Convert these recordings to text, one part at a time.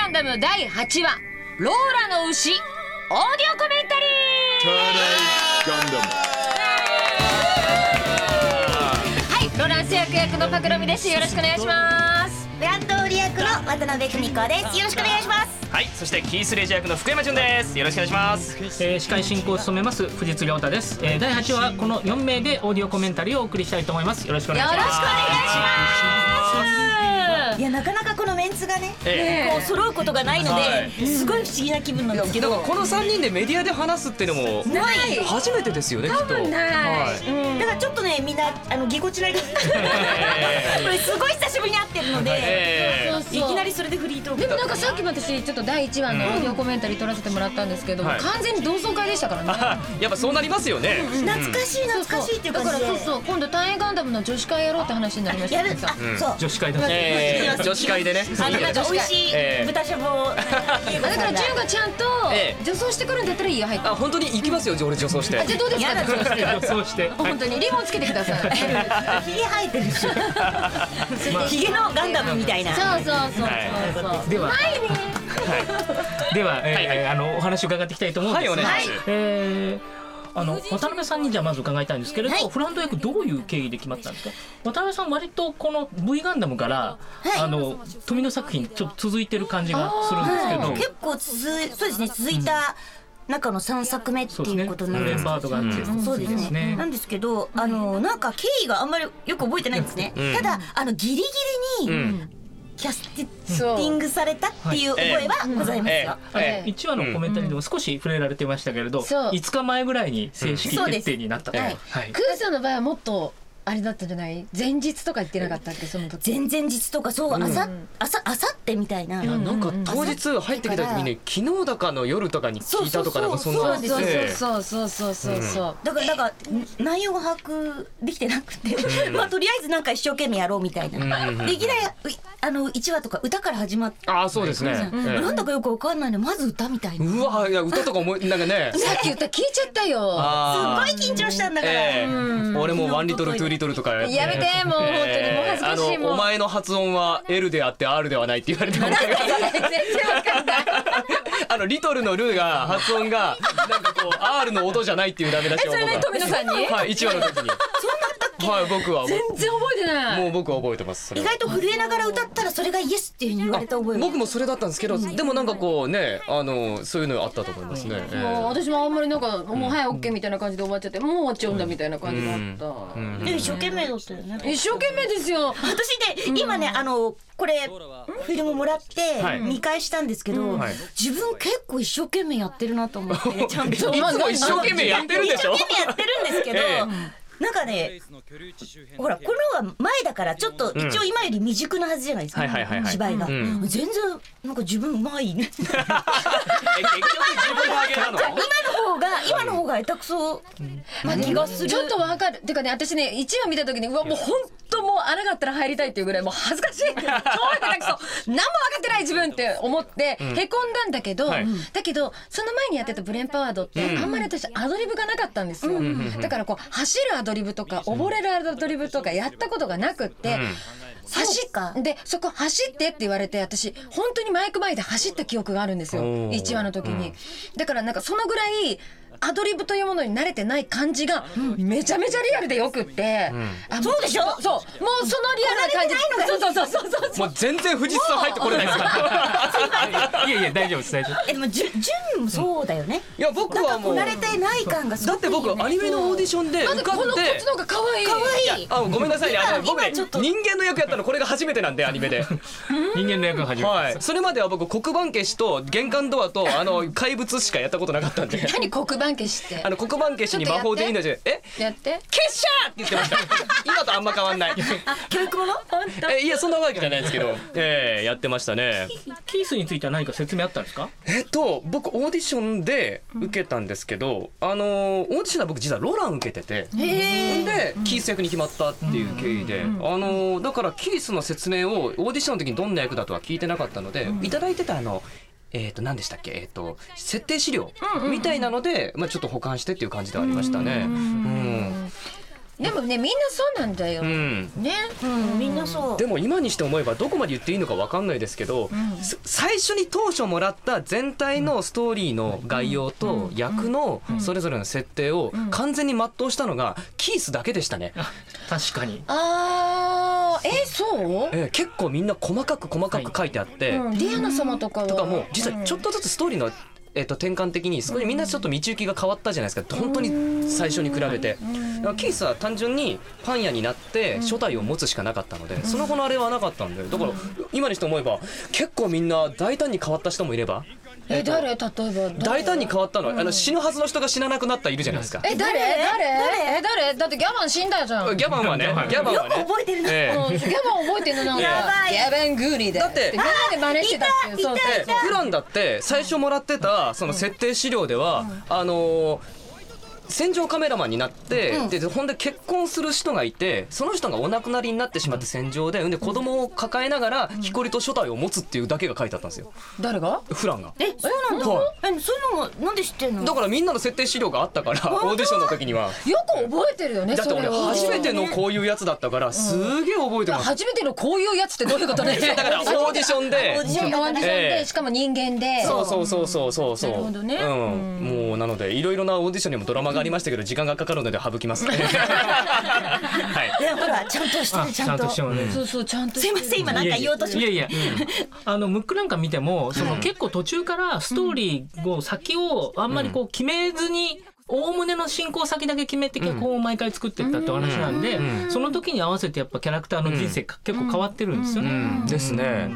ガンダム第8話ローラの牛オーディオコメンタリー。はい、ロランス役のパクロミです。よろしくお願いします。 ブランド売り役の渡辺久美子です。よろしくお願いします。 はい、そしてキースレイジ役の福山潤です。よろしくお願いします。 司会進行を務めます藤津亮太です。第8話この4名でオーディオコメンタリーをお送りしたいと思います。よろしくお願いします。 よろしくお願いします。 いや、なかなかこのメンツがね、こう揃うことがないので、すごい不思議な気分なんですけど、 この3人でメディアで話すっていうのもない初めてですよね、きっと。 多分ない、 だからちょっとね、みんなぎこちないこれすごい久しぶりに会ってるので、いきなりそれでフリートーク。 でもなんかさっきも私ちょっと第1話のオーディオコメンタリー撮らせてもらったんですけど、完全に同窓会でしたからね。 やっぱそうなりますよね。 懐かしい懐かしいっていうだ感じで、 からそう今度単影ガンダムの女子会やろうって話になりました。 やる、そう女子会だ。 女子会でね。 なんか美味しい豚しゃぶを、 だから純がちゃんと女装してくるんだったらいいよ、入って。 あ、本当に行きますよ、俺女装して。 じゃあどうですか、女装して。 そうして本当にリボンつけてください。 ひげ生えてるし、ひげのガンダムみたいな。 そうではではお話を伺っていきたいと思うんですが、 はい、お願いします。 渡辺さんにじゃあまず伺いたいんですけれど、フランド役どういう経緯で決まったんですか？渡辺さん割とこの V ガンダムから、富野作品ちょっと続いてる感じがするんですけど、 結構そうですね、続いた中の3作目っていうことになるんです。 メンバーとかあって、 そうですね。なんですけど、なんか経緯があんまりよく覚えてないんですね。ただギリギリにキャスティングされたっていう覚えはございますよ。 1話のコメンタリーでも少し触れられてましたけれど、5日前ぐらいに正式決定になったと。 クーさんの場合はもっとあれだったんじゃない？前日とか言ってなかったっけ、その時。 前々日とか、そう、あさってみたいな。 なんか当日入ってきた時に昨日だかの夜とかに聞いたとか、なんかそんな。 そうだから内容が把握できてなくて、まあとりあえずなんか一生懸命やろうみたいな。でいきなり1話とか歌から始まって、 あ、そうですね。 なんだかよくわかんないの、まず歌みたいな。 うわ、いや歌とかなんかね。 さっき歌聞いちゃったよ。 すっごい緊張したんだから。 俺も1リトル2リトルとかやって。 やめて、もう本当にもう恥ずかしいもん。 お前の発音は L であって R ではないって言われて、全然わかんない。リトルのルが発音がなんかこう R の音じゃないっていうダメ出しを。 それね、富野さんに。 はい、1話の時に。はい、僕は全然覚えてない。 もう僕は覚えてます。 意外と震えながら歌ったらそれがイエスっていう風に言われた覚え。 僕もそれだったんですけど、でもなんかこうね、そういうのあったと思いますね。 私もあんまりなんかもうはい OK みたいな感じで終わっちゃって、もう終わっちゃうんだみたいな感じがあった。 で一生懸命だったよね。 一生懸命ですよ。 私で今ね、これフィルムもらって見返したんですけど、自分結構一生懸命やってるなと思って、ちゃんといつも一生懸命やってるんでしょ。 一生懸命やってるんですけど、なんかね、ほらこの方が前だからちょっと一応今より未熟なはずじゃないですか、芝居が。全然なんか自分うまいね。 結局自分の上げなの。 今の方が下手くそな気がする。 ちょっとわかる。てかね、私ね1話見た時に、うわもう本当もう穴があったら入りたいっていうぐらいもう恥ずかしいって、超下手くそ、何も分かってない自分って思ってへこんだんだけど、だけどその前にやってたブレンパワードってあんまり私アドリブがなかったんですよ。だからこう走るアドリブとか溺れるアドリブとかやったことがなくって、そこ走ってって言われて、私本当にマイク前で走った記憶があるんですよ、1話の時に。だからなんかそのぐらいアドリブというものに慣れてない感じがめちゃめちゃリアルでよくって、 そうでしょ。 そう、もうそのリアルな感じ。 もう全然藤津さん入ってこれないですか。 いや大丈夫です大丈夫。 でも純もそうだよね。 いや僕はもう慣れてない感がすだってごくいいよね。 僕アニメのオーディションで受かって、 こっちの方が可愛い。 ごめんなさいね、僕ね人間の役やったのこれが初めてなんで、アニメで。 人間の役が初めて。 はい、それまでは僕黒板消しと玄関ドアと怪物しかやったことなかったんで。 何黒板消しって。 黒板消しに魔法でいいのでやって結社って言ってました。今とあんま変わんない。 教育もの。 いやそんなわけじゃないですけど、やってましたね。 キースについては何か説明あったんですか？ 僕オーディションで受けたんですけど、オーディションは僕実はロラン受けてて、でキース役に決まったっていう経緯で、だからキースの説明をオーディションの時にどんな役だとは聞いてなかったので、いただいてた何でしたっけ、設定資料みたいなので、ちょっと保管してっていう感じではありましたね。 でもねみんなそうなんだよ、ね、 みんなそう。 でも今にして思えばどこまで言っていいのか分かんないですけど、最初に当初もらった全体のストーリーの概要と役のそれぞれの設定を完全に全うしたのがキースだけでしたね。 確かに。 そう？ 結構みんな細かく書いてあって、 ディアナ様とかも実はちょっとずつストーリーの転換的に少しみんなちょっと道行きが変わったじゃないですか、本当に最初に比べて。キースは単純にパン屋になって初代を持つしかなかったので、その後のあれはなかったんで、だから今にして思えば結構みんな大胆に変わった人もいれば、 誰例えば大胆に変わったのは死ぬはずの人が死ななくなったいるじゃないですか。 誰だってギャバン死んだじゃん。 ギャバンはねよく覚えてるな。 ギャバン覚えてるのなんかやばいギャバングーリーでだってみんなで真似してたっていう。そうフランだって最初もらってたその設定資料では戦場カメラマンになって、でほんで結婚する人がいて、その人がお亡くなりになってしまって戦場で、子供を抱えながら木こりと初代を持つっていうだけが書いてあったんですよ。 誰が？ フランが。 そうなんだ。 はそういうのもなんで知ってんの？ だからみんなの設定資料があったからオーディションの時には。 よく覚えてるよね。 だって俺それを初めてのこういうやつだったからすげえ覚えてます。 初めてのこういうやつってどういうことね。 だからオーディションで。 オーディションでしかも人間で。 そう。 なるほどね。 もうなのでいろいろなオーディションにもドラマがありましたけど時間がかかるので省きます。はい。 でもほらちゃんとしてるちゃんと。 そうちゃんと。 すいません今なんか言おうとしました。 いやムックなんか見ても結構途中からストーリーを先をあんまりこう決めずに。おおむねの進行先だけ決めて脚本を毎回作っていったって話なんで、その時に合わせてやっぱキャラクターの人生結構変わってるんですよね。 ですね。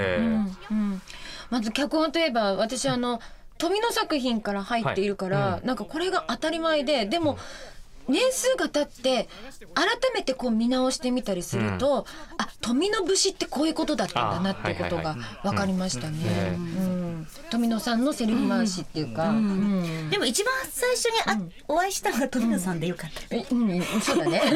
まず脚本といえば私富野作品から入っているから、なんかこれが当たり前で、でも年数が経って改めてこう見直してみたりすると、富野節ってこういうことだったんだなってことが分かりましたね。富野さんのセリフ回しっていうか、 でも一番最初にお会いしたのが富野さんでよかった。 そうだね。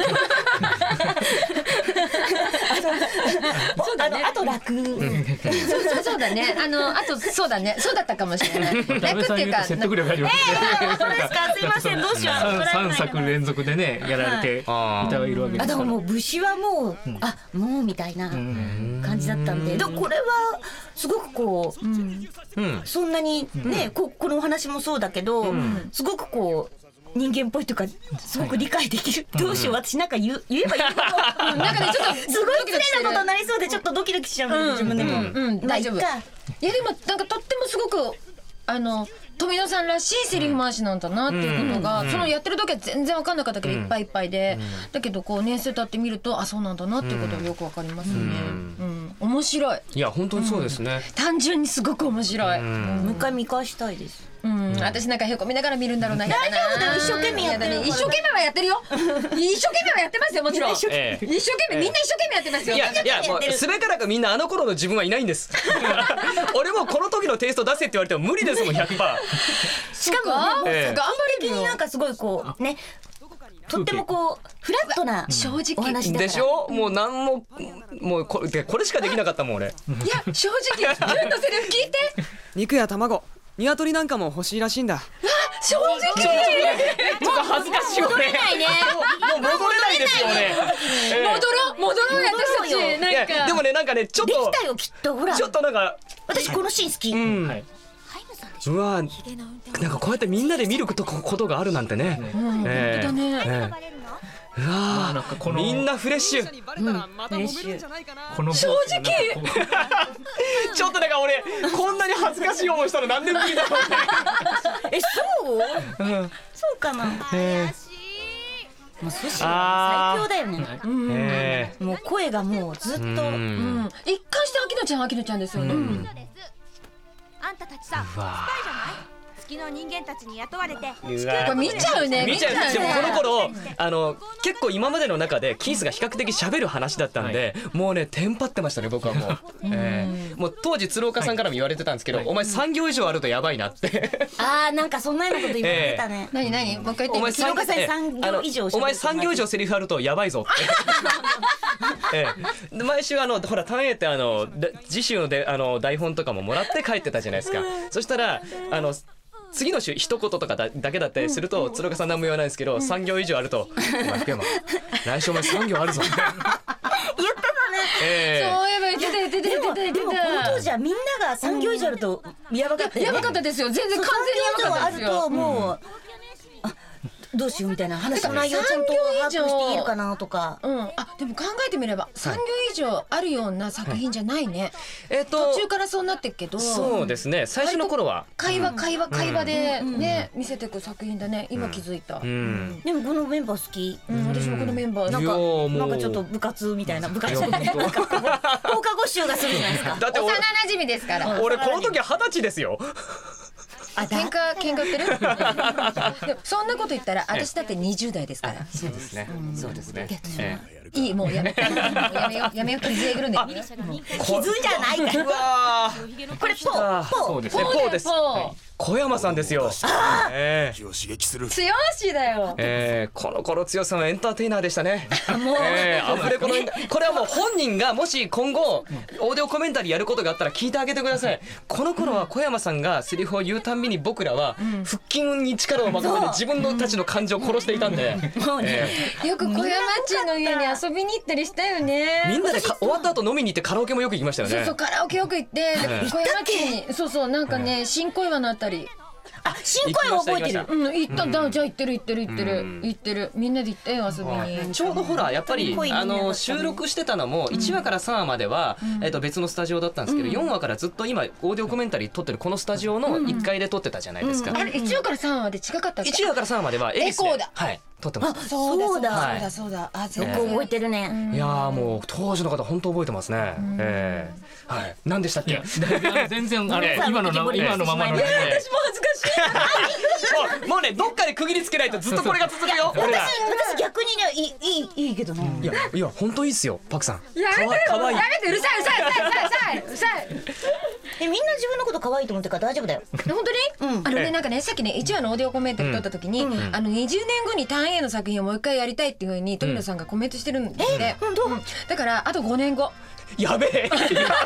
あと楽。 そうだね。あとそうだね。そうだったかもしれない。楽っていうか説得力ありますね。 そうですか。すいませんどうしよう。 3作連続でねやられているわけですから。 でももう武士はもうもうみたいな感じだったんで、これはすごくこうそんなにねこのお話もそうだけど、すごくこう。人間っぽいというかすごく理解できる。どうしよう私なんか言えばいいのかなんかねちょっとすごい失礼なことになりそうでちょっとドキドキしちゃう自分でも。 大丈夫。いやでもなんかとってもすごく富野さんらしいセリフ回しなんだなっていうことが、そのやってる時は全然分かんなかったけどいっぱいいっぱいで、だけどこう年数経ってみるとそうなんだなっていうことがよく分かりますね。面白い。 いや本当にそうですね。 単純にすごく面白い。 もう一回見返したいです。 私なんかへこみながら見るんだろうな。 大丈夫だよ一生懸命やってる。 一生懸命はやってるよ。一生懸命はやってますよもちろん。一生懸命みんな一生懸命やってますよ。 いやもうすべからかみんなあの頃の自分はいないんです。俺もこの時のテイスト出せって言われても無理ですもん 100%。 しかも頑張りになんかすごいこうね。とってもこうフラットな正直お話だからでしょ。もう何ももうこれしかできなかったもん俺。いや正直自分のセリフ聞いて。 肉や卵鶏なんかも欲しいらしいんだ。 正直ちょっと恥ずかしいよね。 戻れないね。 もう戻れないですよね。 戻ろうよ私たち。なんかでもねなんかねちょっとできたよきっとほら。 ちょっとなんか私このシーン好き。 うわなんかこうやってみんなで見ることがあるなんてね。 本当だね。 うわみんなフレッシュ。 この正直ちょっとなんか俺こんなに恥ずかしい思いしたの何年ぶりだろう。 そうかな。もう寿司は最強だよね。もう声がもうずっと。一貫して秋野ちゃんですよね。 あんたたちさ、スパイじゃない？月の人間たちに雇われてこれ見ちゃうね。 見ちゃう。でもこの頃結構今までの中でキースが比較的喋る話だったんで、もうねテンパってましたね僕はもう。もう当時鶴岡さんからも言われてたんですけど、お前3行以上あるとやばいなって。 なんかそんなようなこと言われてたね。 何もう一回言って。 お前3行以上お前3行以上セリフあるとやばいぞって。毎週ほら単影って次週の台本とかももらって帰ってたじゃないですか。そしたら次の週一言とかだけだったりすると鶴岡さん何も言わないんですけど、3行以上あると「お前福山来週お前3行あるぞ」 言ってたね。 そういえば言ってた。 でもこの当時はみんなが3行以上あるとやばかったよね。 やばかったですよ。全然完全にやばかったですよ。 あるともう、どうしようみたいな話の内容ちゃんと把握しているかなとか。 でも考えてみれば3行以上あるような作品じゃないね。途中からそうなってっけど。 そうですね。最初の頃は会話でね見せていく作品だね。今気づいた。 でもこのメンバー好き。 私もこのメンバーなんかちょっと部活みたいな放課後集がするじゃないですか。 だって幼馴染ですから。 俺この時20歳ですよ。 喧嘩売ってる？でもそんなこと言ったら私だって20代ですから。 そうですね。そうですね。 いいもうやめよう気づいてるんで。 気づいじゃないから。これポーです。小山さんですよ。 強しだよ。 この頃強さのエンターテイナーでしたね。アフレコのこれはもう本人がもし今後オーディオコメンタリーやることがあったら聞いてあげてください。この頃は小山さんがセリフを言うたんびに僕らは腹筋に力を任せて自分のたちの感情を殺していたんで。 よく小山っちの家に遊びに行ったりしたよね。 みんなで終わった後飲みに行ってカラオケもよく行きましたよね。 そうカラオケよく行って小山っちになんかね新小岩のあたり。 新小岩覚えてる。 行ったんだ。じゃあ行ってる。みんなで行ったよ遊びに。 ちょうどほらやっぱり収録してたのも1話から3話までは別のスタジオだったんですけど、4話からずっと今オーディオコメンタリー撮ってるこのスタジオの1階で撮ってたじゃないですか。 あれ1話から3話で違かったっけ ？1話から3話まではエコーだ。はい。撮ってます。 そうだ。 よく覚えてるね。 いやもう当時の方本当覚えてますね。はい。何でしたっけ？ 全然今のままの。 私も恥ずかしい。 もうねどっかで区切りつけないとずっとこれが続くよ。 私逆にねいいけどな。 いや本当いいっすよパクさん。 やめてうるさい。 みんな自分のこと可愛いと思ってるから大丈夫だよ。 本当に？なんかねさっきね1話のオーディオコメンタリー撮った時に20年後に単影の作品をもう一回やりたいっていう風に富野さんがコメントしてるんで。 本当？ だからあと5年後。 やべえ。俺キース？やべえ。 もう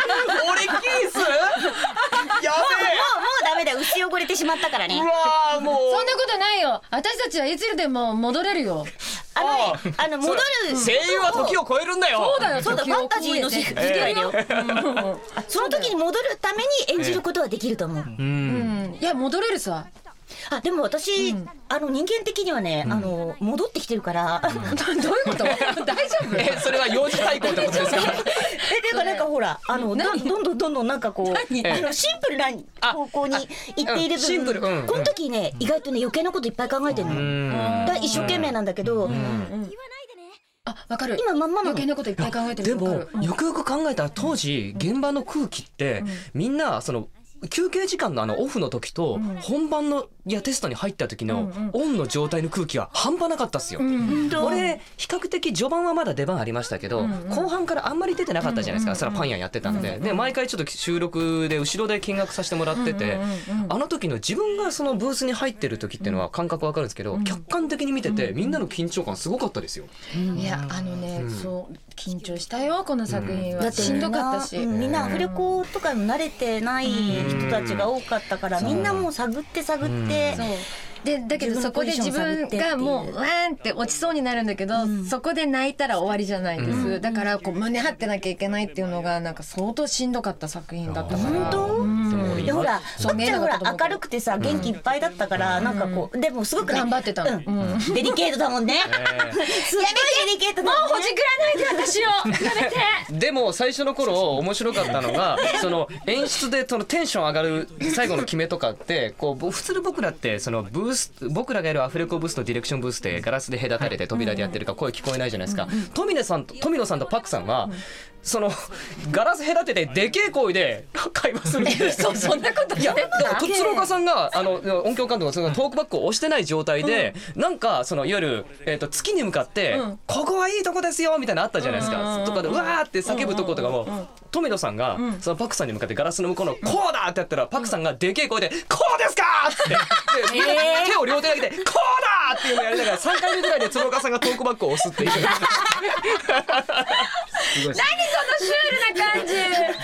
ダメだ。薄汚れてしまったからね。 うわもう。 そんなことないよ。私たちはいつでも戻れるよ。 戻る。 声優は時を超えるんだよ。 そうだよ。 ファンタジーの世界だよ。その時に戻るために演じることはできると思う。 いや戻れるさ。 でも私人間的にはね戻ってきてるから。 どういうこと？大丈夫？ それは幼児対抗ってことですか？ でもなんかほらどんどんなんかこうシンプルな方向に行っている分、この時ね意外とね余計なこといっぱい考えてるの。一生懸命なんだけど。 わかる。 今まんまの余計なこといっぱい考えてる。 でもよくよく考えたら当時現場の空気ってみんな休憩時間のオフの時と本番のテストに入った時のオンの状態の空気は半端なかったっすよ。俺比較的序盤はまだ出番ありましたけど後半からあんまり出てなかったじゃないですか。それはパン屋やってたんで毎回ちょっと収録で後ろで見学させてもらっててあの時の自分がそのブースに入ってる時っていうのは感覚わかるんですけど客観的に見ててみんなの緊張感すごかったですよ。 いやそう緊張したよこの作品は。しんどかったしみんなアフレコとかに慣れてない人たちが多かったからみんなもう探ってだけどそこで自分がもうわーんって落ちそうになるんだけどそこで泣いたら終わりじゃないです。だから胸張ってなきゃいけないっていうのがなんか相当しんどかった作品だったから。 本当？でほらほっちゃんほら明るくてさ元気いっぱいだったからなんかこうでもすごく頑張ってたの。 デリケートだもんね。すごいデリケートだもんね。 もうほじくらないで私をやめて。 でも最初の頃面白かったのが演出でテンション上がる最後の決めとかって普通僕らって僕らがやるアフレコブースとディレクションブースってガラスで隔たれて扉でやってるから声聞こえないじゃないですか。富野さんとパックさんはガラス隔ててでけえ声で会話するんでそんなこといや鶴岡さんが音響監督がトークバックを押してない状態でなんか夜月に向かってここはいいとこですよみたいなのあったじゃないですか。とかでうわーって叫ぶとことかも富野さんがそのパックさんに向かってガラスの向こうのこうだってやったらパックさんがでけえ声でこうですかって手を両手上げてこうだっていうのをやりながら3回目ぐらいで鶴岡さんがトークバックを押すっていう。 何そのシュールな感じ。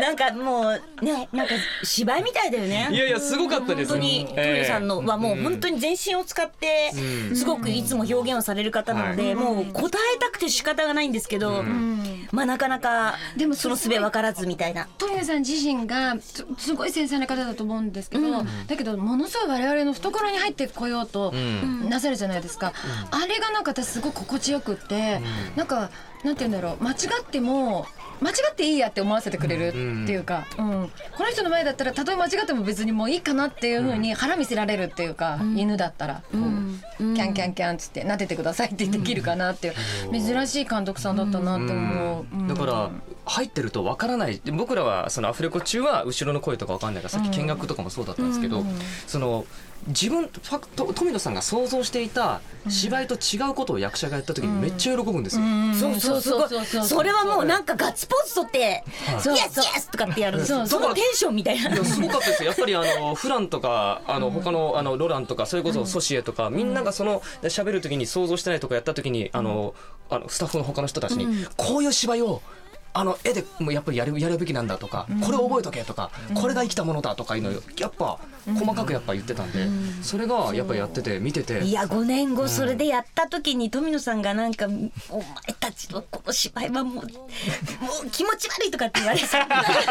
なんかもうね、なんか芝居みたいだよね。 いやいやすごかったです。 本当にトミノさんのはもう本当に全身を使ってすごくいつも表現をされる方なので、もう答えたくて仕方がないんですけど、まあなかなかでもその術分からずみたいな。 トミノさん自身がすごい繊細な方だと思うんですけど、だけどものすごい我々の懐に入ってこようとなさるじゃないですか。あれがなんか私すごく心地よくって、なんかなんて言うんだろう、間違っていいやって思わせてくれるっていうか、この人の前だったらたとえ間違っても別にもういいかなっていう風に腹見せられるっていうか、犬だったらキャンキャンキャンっつって撫でてくださいってできるかなっていう珍しい監督さんだったなって思う。 だから入ってるとわからない。僕らはそのアフレコ中は後ろの声とかわかんないから、さっき見学とかもそうだったんですけど、その自分富野さんが想像していた芝居と違うことを役者がやった時にめっちゃ喜ぶんですよ。 そうそれはもうなんかガッツポーズ取ってイエスイエスとかってやる、そのテンションみたいな。 いやすごかったですよ。やっぱりフランとか他のロランとかそれこそソシエとか、みんながその喋る時に想像してないとこやった時にスタッフの他の人たちにこういう芝居を絵でもやっぱりやるべきなんだとか、これを覚えとけとか、これが生きたものだとかいうのをやっぱ細かくやっぱ言ってたんで、それがやっぱやってて見てて、 いや5年後それでやった時に富野さんがなんかお前たちのこの芝居はもう気持ち悪いとかって言われてこ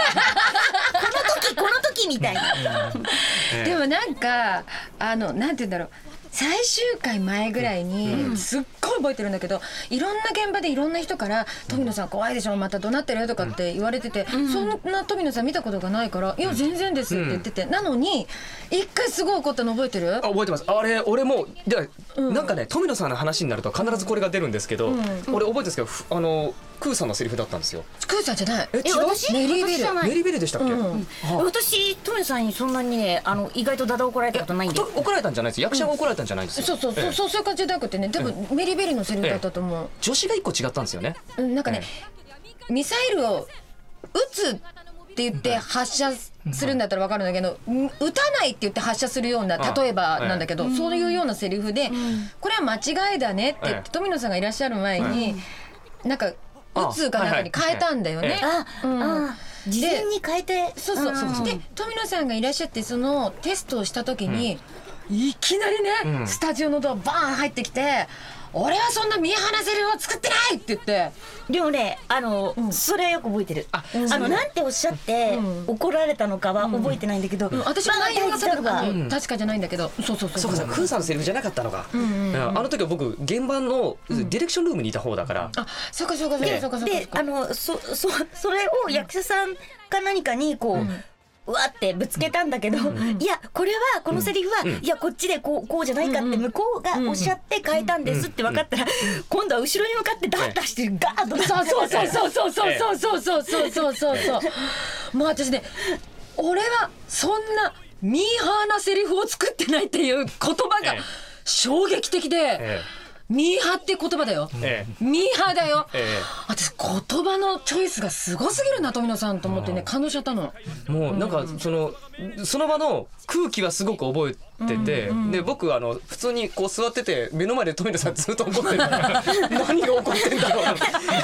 の時みたいな。 でもなんかなんて言うんだろう、最終回前ぐらいにすっごい覚えてるんだけど、いろんな現場でいろんな人から「富野さん怖いでしょ、また怒鳴ってる?」とかって言われてて、そんな富野さん見たことがないから「いや全然です」って言ってて、なのに一回すごい怒ったの覚えてる？ 覚えてます。あれ俺もなんかね、富野さんの話になると必ずこれが出るんですけど、俺覚えてるんですけど、クーさんのセリフだったんですよ。 クーさんじゃない。 私メリーベル。 メリーベルでしたっけ？ 私富野さんにそんなにね意外とダダ怒られたことないんで。 怒られたんじゃないです。役者が怒られたんじゃないですよ。 そういう感じじゃなくてね、多分メリーベルのセリフだったと思う。 女子が一個違ったんですよね。 なんかね、ミサイルを撃つって言って発射するんだったら分かるんだけど、撃たないって言って発射するような、例えばなんだけど、そういうようなセリフで、これは間違いだねって言って富野さんがいらっしゃる前になんか撃つかなんかに変えたんだよね。 事前に変えて。 そうで富野さんがいらっしゃって、そのテストをした時にいきなりね、スタジオのドアバーン入ってきて「俺はそんな見放せるを作ってない!」って言って。 でもねそれはよく覚えてる。なんておっしゃって怒られたのかは覚えてないんディレクションルーム私も内容が確かじゃないんだけど、そうクーさんのセリフじゃなかったのか。あの時は僕現場のディレクションルームにいた方だから。 そうか。 でそれを役者さんか何かにこううわってぶつけたんだけど、いやこれはこのセリフは、いやこっちでこうじゃないかって向こうがおっしゃって変えたんですって分かったら、今度は後ろに向かってダッダしてガーッと。 そうもう私ね、俺はそんなミーハーなセリフを作ってないっていう言葉が衝撃的で。ミーハーって言葉だよ、ミーハーだよ、私言葉のチョイスがすごすぎるな富野さんと思ってね、感動しちゃったの。もうなんかその場の空気はすごく覚えてて、で僕普通にこう座ってて目の前で富野さんずっと怒ってるから何が起こってんだろうな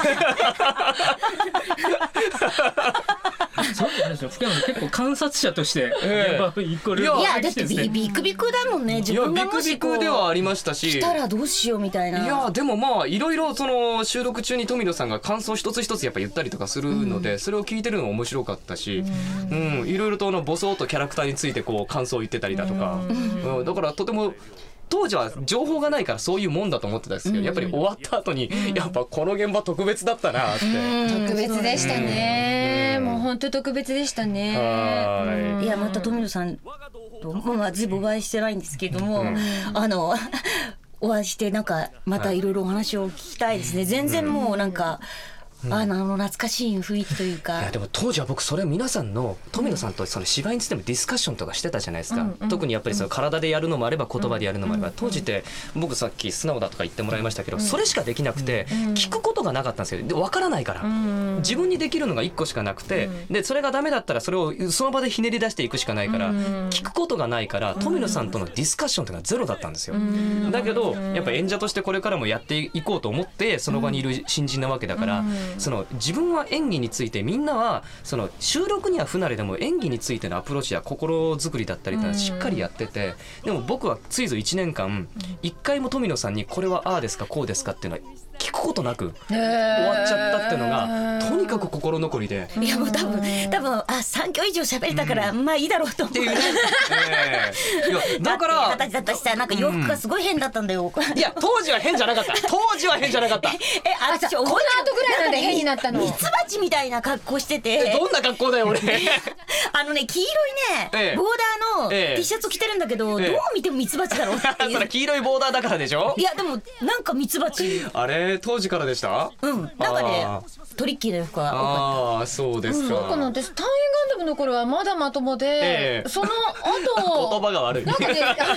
そうなんですよ。福山さん結構観察者としていやだってビクビクだもんね。自分がもしこうビクビクではありましたし、 来たらどうしようみたいな。 いやでもまあいろいろその収録中に富野さんが感想一つ一つやっぱ言ったりとかするので、それを聞いてるのも面白かったし、いろいろとボソッとキャラクターについてこう感想を言ってたりだとか、だからとても当時は情報がないからそういうもんだと思ってたんですけど、やっぱり終わった後にやっぱこの現場特別だったなって。 特別でしたね。もう本当特別でしたね。 いやまた富野さんとずいぶんお会いしてないんですけども、お会いしてなんかまたいろいろお話を聞きたいですね。全然もうなんか懐かしい雰囲気というか。 いやでも当時は僕それ皆さんの富野さんとその芝居についてもディスカッションとかしてたじゃないですか。特にやっぱりその体でやるのもあれば言葉でやるのもあれば、当時って僕さっき素直だとか言ってもらいましたけど、それしかできなくて聞くことがなかったんですよ。で分からないから自分にできるのが1個しかなくて、でそれがダメだったらそれをその場でひねり出していくしかないから、聞くことがないから富野さんとのディスカッションというのがゼロだったんですよ。だけどやっぱ演者としてこれからもやっていこうと思ってその場にいる新人なわけだから、 その自分は演技について、みんなはその収録には不慣れでも演技についてのアプローチや心作りだったりってのはしっかりやってて、でも僕はついぞ1年間1回も富野さんにこれはああですかこうですかっていうのは聞くことなく終わっちゃったっていうのがとにかく心残りで。 いやもう多分3行以上喋れたから、まあいいだろうと思って。 いやだから二十歳だったしさ、なんか洋服がすごい変だったんだよ。 いや当時は変じゃなかった。当時は変じゃなかった。 私この後ぐらいなんで変になったの。 ミツバチみたいな格好してて。 どんな格好だよ俺。 黄色いねボーダーの T シャツ着てるんだけど、どう見てもミツバチだろうっていう。 それ黄色いボーダーだからでしょ。 いやでもなんかミツバチ。 あれ当時からでした。 なんかねトリッキーな服が多かった。 ああそうですか。 そうかな。私単円ガンダムの頃はまだまともで、その後言葉が悪い。 なんかね、 その後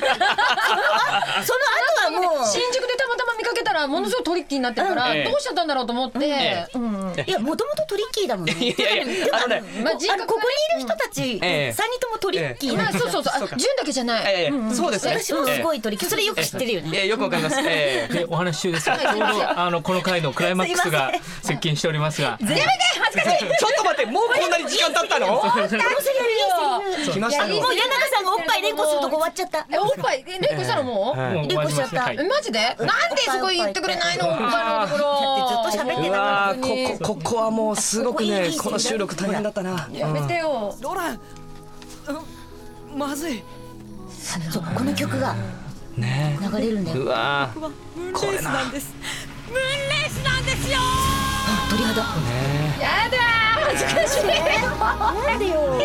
はもう新宿でたまたま見かけたらものすごいトリッキーになってるから、どうしちゃったんだろうと思って、 いやもともとトリッキーだもんね。 いやいやまあここにいる人たち3人ともトリッキーな。 そう純だけじゃない。 そうですね。 私もすごいトリッキー。それよく知ってるよね。 よくわかります。 でお話中ですが、ちょうどこの回のクライマックスが接近しておりますが、 やめて恥ずかしい。 ちょっと待って、もうこんなに時間経ったの？来ましたよ。 もう柳中さんがおっぱい連呼するとこ終わっちゃった。 おっぱい連呼したのもう？ 連呼しちゃった。 マジで？なんでそこ言ってくれないの？おっぱいのところ。 ずっと喋ってたから。ここはもうすごくね、この収録大変だったな。 やめてよ。 ロラン、まずい。 そうこの曲がね流れるんだよ。 うわムーンレースなんです。 ムーンレースなんですよ。 鳥肌。 やだ恥ずかしい。 なんでよ。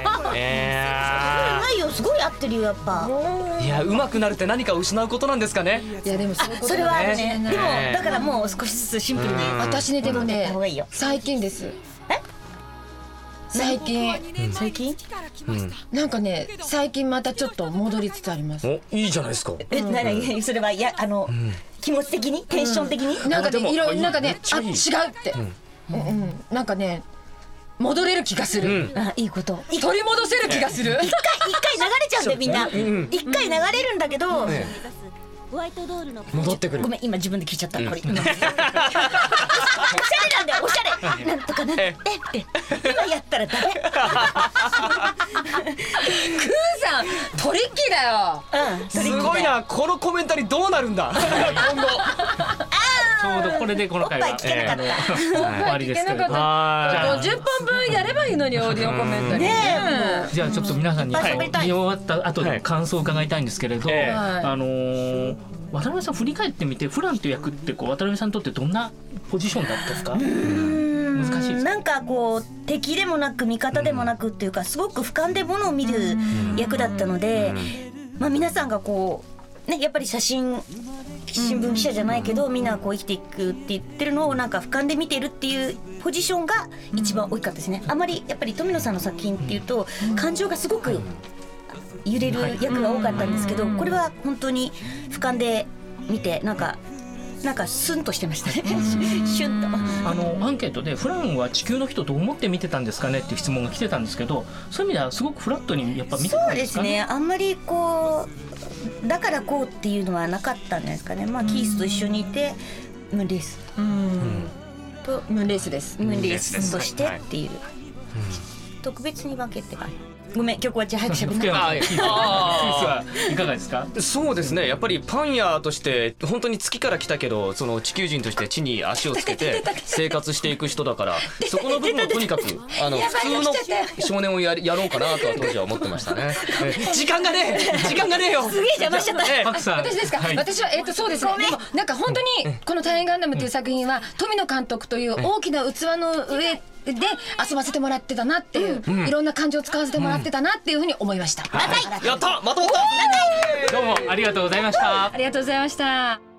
ないよ、すごい合ってるよやっぱ。 いや上手くなるって何かを失うことなんですかね。 いやでもそういうことそれはあるね。でもだからもう少しずつシンプルに。 私ねでもね方がいいよ。 最近です。最近なんかね最近またちょっと戻りつつあります。 おいいじゃないですか。 何それは気持ち的にテンション的になんかねいろいろなんかね違うってなんかね戻れる気がする。 いいこと。 取り戻せる気がする。 一回流れちゃうんだよみんな。一回流れるんだけどホワイトドールの戻ってくる。 ごめん今自分で聞いちゃった。これおしゃれなんだよおしゃれ。なんとかなってって今やったらダメ。 クーさんトリッキーだよ。 すごいな、このコメンタリーどうなるんだ今後。 ちょうどこれでこの回はおっぱい聞けなかった終わりですけれども、 50本分やればいいのにオーディオコメンタリー。 じゃあちょっと皆さんに見終わった後で感想を伺いたいんですけれど、渡辺さん振り返ってみてフランという役って渡辺さんにとってどんなポジションだったですか？難しいです。 なんかこう敵でもなく味方でもなくっていうかすごく俯瞰でものを見る役だったので、皆さんがこうねやっぱり新聞記者じゃないけどみんなこう生きていくって言ってるのをなんか俯瞰で見てるっていうポジションが一番大きかったですね。あまりやっぱり富野さんの作品っていうと感情がすごく揺れる役が多かったんですけど、これは本当に俯瞰で見てなんかスンとしてましたね。シュンと。 アンケートでフランは地球の人と思って見てたんですかねっていう質問が来てたんですけど、そういう意味ではすごくフラットにやっぱ見てたんですかね。そうですね。 あんまりこうだからこうっていうのはなかったんじゃないですかね。キースと一緒にいてムーンレースとムーンレースです。 ムーンレースとしてっていう特別に分けて。ごめん曲は早く喋って。 いかがですか？ そうですね、やっぱりパン屋として本当に月から来たけどその地球人として地に足をつけて生活していく人だからそこの部分をとにかく普通の少年をやろうかなとは当時は思ってましたね。時間がねえよ。 すげえ邪魔しちゃった。 私ですか？私はそうですね。でもなんか本当にこの大変ガンダムっていう作品は富野監督という大きな器の上で遊ばせてもらってたなっていう、いろんな感情を使わせてもらってたなっていうふうに思いました。 やったまとまった。 どうもありがとうございました。 ありがとうございました。